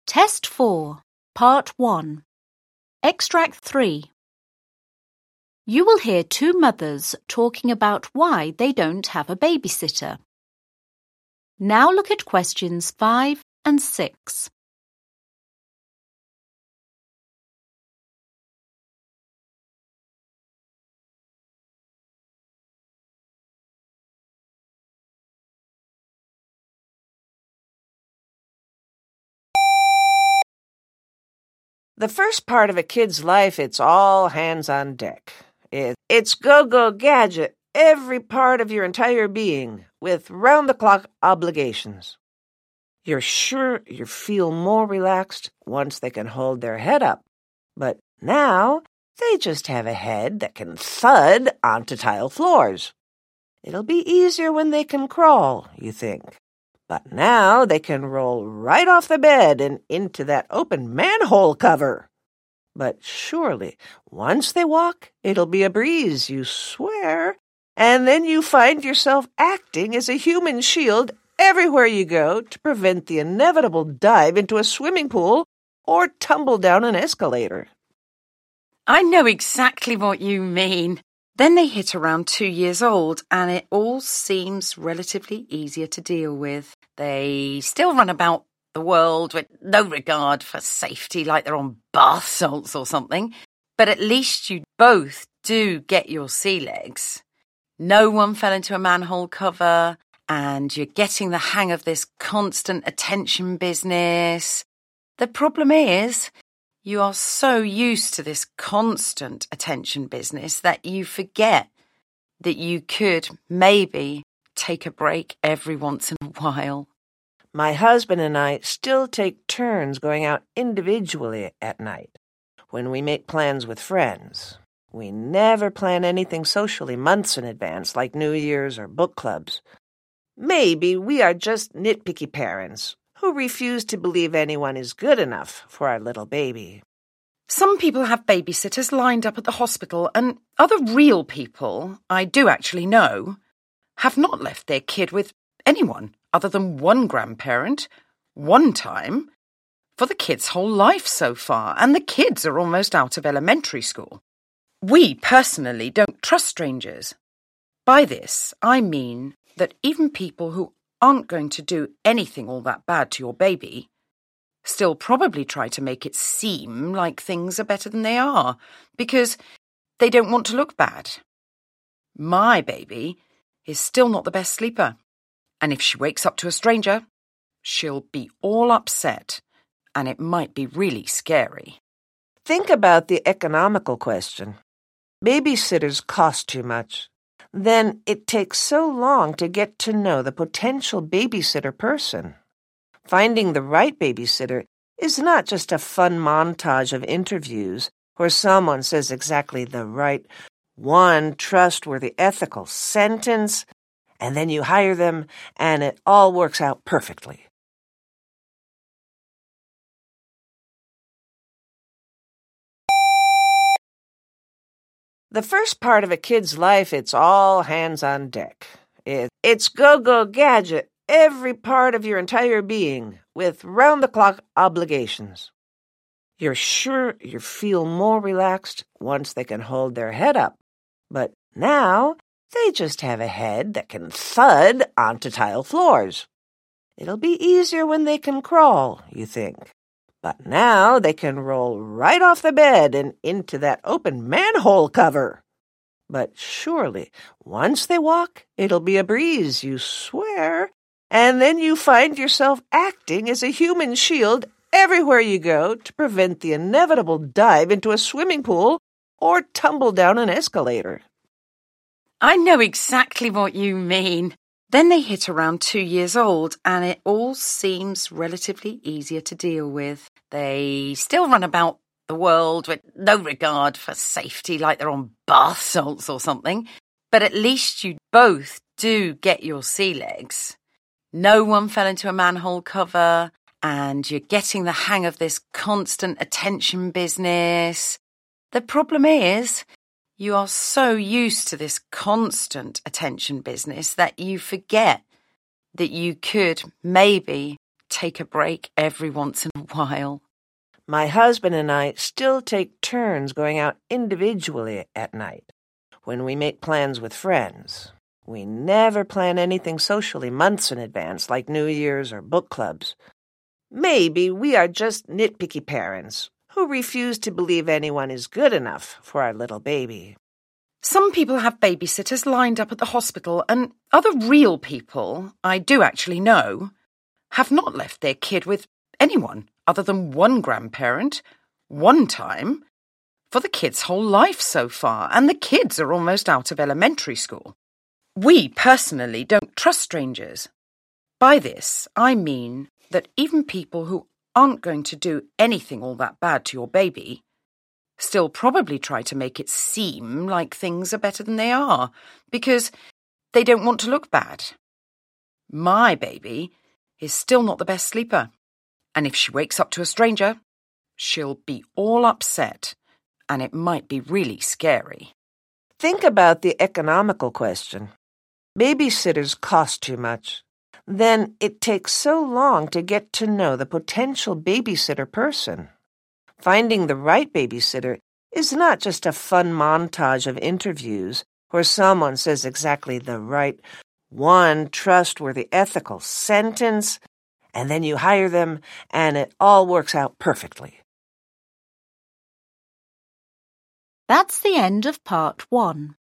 Test 4, Part 1. Extract 3. You will hear two mothers talking about why they don't have a babysitter. Now look at questions 5 and 6. The first part of a kid's life, it's all hands on deck. It's go-go gadget, every part of your entire being, with round-the-clock obligations. You're sure you feel more relaxed once they can hold their head up. But now, they just have a head that can thud onto tile floors. It'll be easier when they can crawl, you think. But now they can roll right off the bed and into that open manhole cover. But surely, once they walk, it'll be a breeze, you swear. And then you find yourself acting as a human shield everywhere you go to prevent the inevitable dive into a swimming pool or tumble down an escalator. I know exactly what you mean. Then they hit around 2 years old and it all seems relatively easier to deal with. They still run about the world with no regard for safety, like they're on bath salts or something. But at least you both do get your sea legs. No one fell into a manhole cover and you're getting the hang of this constant attention business. The problem is, you are so used to this constant attention business that you forget that you could maybe take a break every once in a while. My husband and I still take turns going out individually at night when we make plans with friends. We never plan anything socially months in advance, like New Year's or book clubs. Maybe we are just nitpicky parents who refuse to believe anyone is good enough for our little baby. Some people have babysitters lined up at the hospital, and other real people I do actually know have not left their kid with anyone other than one grandparent, one time, for the kid's whole life so far, and the kids are almost out of elementary school. We personally don't trust strangers. By this, I mean that even people who aren't going to do anything all that bad to your baby still probably try to make it seem like things are better than they are, because they don't want to look bad. My baby is still not the best sleeper, and if she wakes up to a stranger, she'll be all upset, and it might be really scary. Think about the economical question. Babysitters cost too much. Then it takes so long to get to know the potential babysitter person. Finding the right babysitter is not just a fun montage of interviews where someone says exactly the right, one trustworthy, ethical sentence, and then you hire them and it all works out perfectly. The first part of a kid's life, it's all hands on deck. It's go-go gadget, every part of your entire being, with round-the-clock obligations. You're sure you feel more relaxed once they can hold their head up. But now, they just have a head that can thud onto tile floors. It'll be easier when they can crawl, you think. But now they can roll right off the bed and into that open manhole cover. But surely, once they walk, it'll be a breeze, you swear. And then you find yourself acting as a human shield everywhere you go to prevent the inevitable dive into a swimming pool or tumble down an escalator. I know exactly what you mean. Then they hit around 2 years old and it all seems relatively easier to deal with. They still run about the world with no regard for safety, like they're on bath salts or something. But at least you both do get your sea legs. No one fell into a manhole cover and you're getting the hang of this constant attention business. The problem is, you are so used to this constant attention business that you forget that you could maybe take a break every once in a while. My husband and I still take turns going out individually at night when we make plans with friends. We never plan anything socially months in advance, like New Year's or book clubs. Maybe we are just nitpicky parents who refuse to believe anyone is good enough for our little baby. Some people have babysitters lined up at the hospital, and other real people, I do actually know, have not left their kid with anyone other than one grandparent, one time, for the kid's whole life so far, and the kids are almost out of elementary school. We personally don't trust strangers. By this, I mean that even people who aren't going to do anything all that bad to your baby still probably try to make it seem like things are better than they are, because they don't want to look bad. My baby is still not the best sleeper, and if she wakes up to a stranger, she'll be all upset, and it might be really scary. Think about the economical question. Babysitters cost too much. Then it takes so long to get to know the potential babysitter person. Finding the right babysitter is not just a fun montage of interviews where someone says exactly the right one trustworthy, ethical sentence, and then you hire them, and it all works out perfectly. That's the end of part 1.